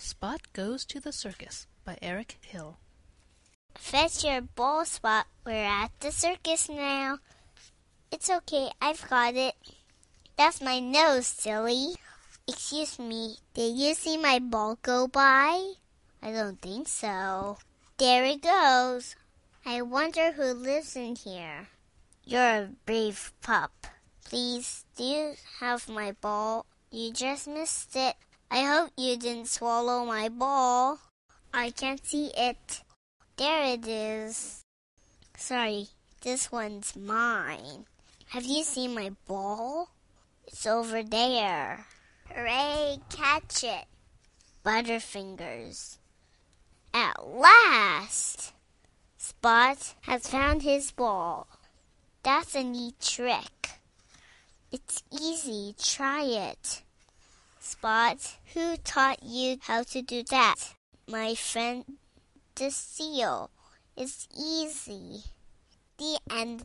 Spot Goes to the Circus by Eric Hill. Fetch your ball, Spot. We're at the circus now. It's okay, I've got it. That's my nose, silly. Excuse me, did you see my ball go by? I don't think so. There it goes. I wonder who lives in here. You're a brave pup. Please, do you have my ball? You just missed it. I hope you didn't swallow my ball. I can't see it. There it is. Sorry, this one's mine. Have you seen my ball? It's over there. Hooray, catch it. Butterfingers. At last! Spot has found his ball. That's a neat trick. It's easy. Try it. Spot, who taught you how to do that? My friend, the seal. It's easy. The end.